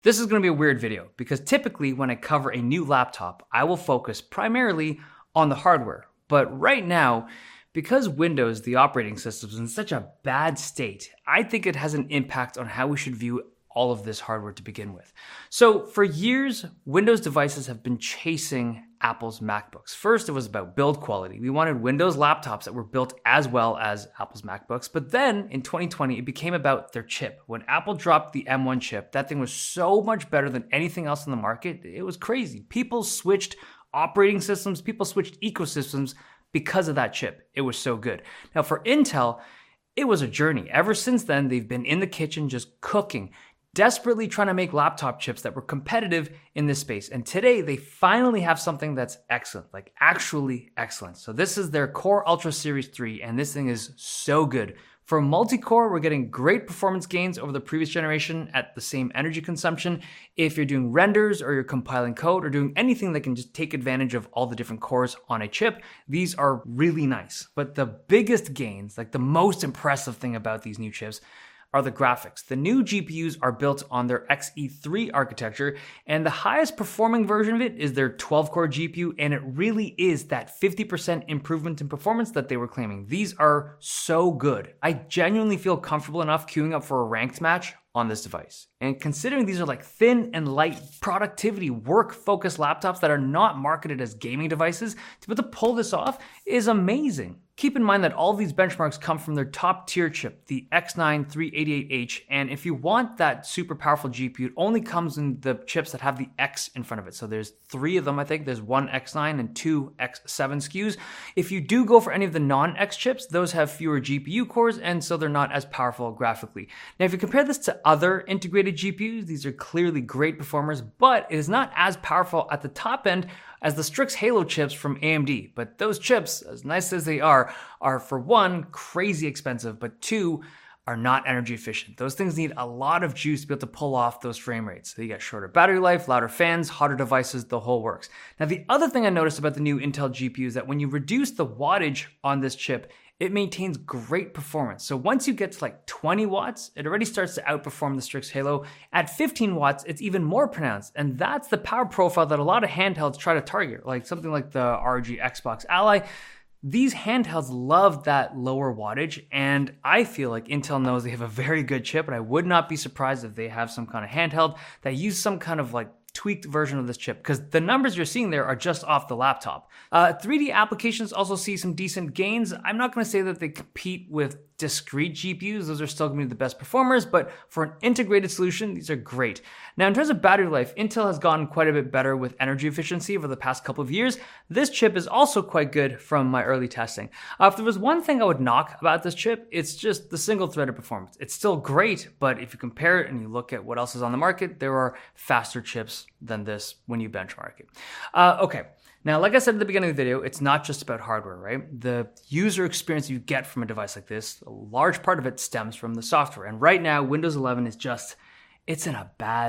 This is going to be a weird video because typically when I cover a new laptop, I will focus primarily on the hardware. But right now, because Windows, the operating system, is in such a bad state, I think it has an impact on how we should view all of this hardware to begin with. So for years, Windows devices have been chasing Apple's MacBooks. First, it was about build quality. We wanted Windows laptops that were built as well as Apple's MacBooks. But then in 2020, it became about their chip. When Apple dropped the M1 chip, that thing was so much better than anything else in the market. It was crazy. People switched operating systems, people switched ecosystems because of that chip. It was so good. Now for Intel, it was a journey. Ever since then, they've been in the kitchen just cooking, desperately trying to make laptop chips that were competitive in this space. And today they finally have something that's excellent, like actually excellent. So this is their Core Ultra Series 3, and this thing is so good. For multi-core, we're getting great performance gains over the previous generation at the same energy consumption. If you're doing renders or you're compiling code or doing anything that can just take advantage of all the different cores on a chip, these are really nice. But the biggest gains, like the most impressive thing about these new chips, are the graphics. The new GPUs are built on their Xe3 architecture, and the highest performing version of it is their 12-core GPU, and it really is that 50% improvement in performance that they were claiming. These are so good. I genuinely feel comfortable enough queuing up for a ranked match on this device. And considering these are like thin and light productivity, work-focused laptops that are not marketed as gaming devices, to be able to pull this off is amazing. Keep in mind that all of these benchmarks come from their top tier chip, the X9 388H, and if you want that super powerful GPU, it only comes in the chips that have the X in front of it. So there's 3 of them, I think. There's 1 X9 and 2 X7 SKUs. If you do go for any of the non-X chips, those have fewer GPU cores, and so they're not as powerful graphically. Now, if you compare this to other integrated GPUs, these are clearly great performers, but it is not as powerful at the top end as the Strix Halo chips from AMD. But those chips, as nice as they are for one, crazy expensive, but two, are not energy efficient. Those things need a lot of juice to be able to pull off those frame rates. So you get shorter battery life, louder fans, hotter devices, the whole works. Now, the other thing I noticed about the new Intel GPU is that when you reduce the wattage on this chip, it maintains great performance. So once you get to like 20 watts, it already starts to outperform the Strix Halo. At 15 watts, it's even more pronounced. And that's the power profile that a lot of handhelds try to target, like something like the ROG Xbox Ally. These handhelds love that lower wattage, and I feel like Intel knows they have a very good chip, and I would not be surprised if they have some kind of handheld that use some kind of like tweaked version of this chip, because the numbers you're seeing there are just off the laptop. 3D applications also see some decent gains. I'm not going to say that they compete with discrete GPUs. Those are still going to be the best performers, but for an integrated solution, these are great. Now, in terms of battery life, Intel has gotten quite a bit better with energy efficiency over the past couple of years. This chip is also quite good from my early testing. If there was one thing I would knock about this chip, it's just the single-threaded performance. It's still great, but if you compare it and you look at what else is on the market, there are faster chips than this when you benchmark it. Okay. Now, like I said at the beginning of the video, it's not just about hardware, right? The user experience you get from a device like this, a large part of it stems from the software. And right now, Windows 11 is just, it's in a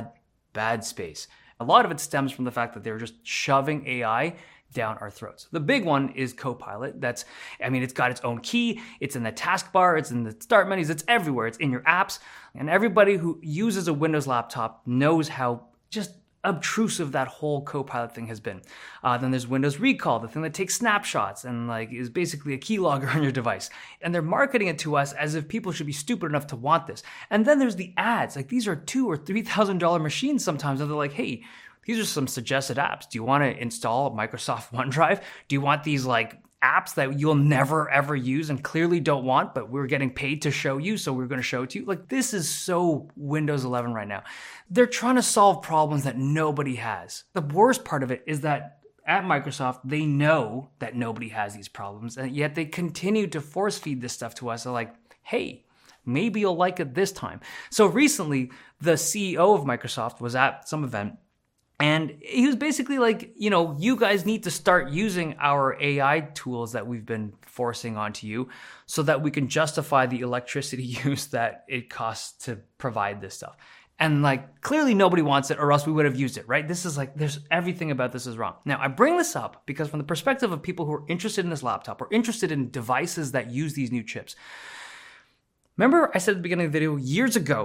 bad space. A lot of it stems from the fact that they're just shoving AI down our throats. The big one is Copilot. It's got its own key. It's in the taskbar. It's in the start menus. It's everywhere. It's in your apps. And everybody who uses a Windows laptop knows how just obtrusive that whole Copilot thing has been. Then there's Windows Recall, the thing that takes snapshots and is basically a keylogger on your device. And they're marketing it to us as if people should be stupid enough to want this. And then there's the ads. These are $2,000 or $3,000 machines sometimes, and they're like, hey, these are some suggested apps. Do you want to install Microsoft OneDrive? Do you want these apps that you'll never ever use and clearly don't want, but we're getting paid to show you, so we're going to show it to you? This is so Windows 11 right now. They're trying to solve problems that nobody has. The worst part of it is that at Microsoft, they know that nobody has these problems, and yet they continue to force feed this stuff to us. They're like, hey, maybe you'll like it this time. So recently, the CEO of Microsoft was at some event, and he was basically like, you guys need to start using our AI tools that we've been forcing onto you so that we can justify the electricity use that it costs to provide this stuff. And clearly nobody wants it, or else we would have used it, right? This is there's everything about this is wrong. Now, I bring this up because from the perspective of people who are interested in this laptop or interested in devices that use these new chips, remember I said at the beginning of the video, years ago,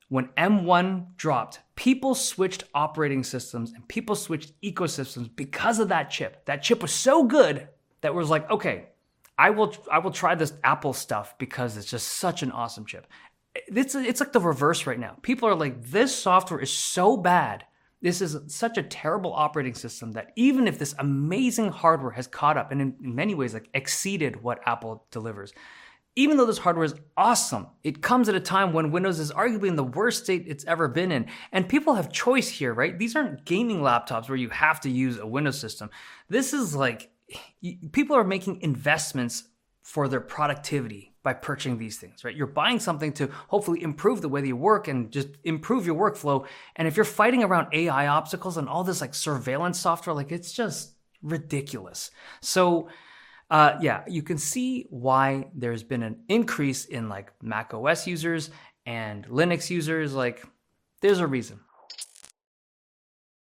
when M1 dropped, people switched operating systems and people switched ecosystems because of that chip. That chip was so good that was like, okay, I will try this Apple stuff because it's just such an awesome chip. It's like the reverse right now. People are like, this software is so bad. This is such a terrible operating system that even if this amazing hardware has caught up and in many ways like exceeded what Apple delivers, even though this hardware is awesome, it comes at a time when Windows is arguably in the worst state it's ever been in. And people have choice here, right? These aren't gaming laptops where you have to use a Windows system. This is like, people are making investments for their productivity by purchasing these things, right? You're buying something to hopefully improve the way that you work and just improve your workflow. And if you're fighting around AI obstacles and all this like surveillance software, like it's just ridiculous. So yeah, you can see why there's been an increase in like Mac OS users and Linux users. Like there's a reason.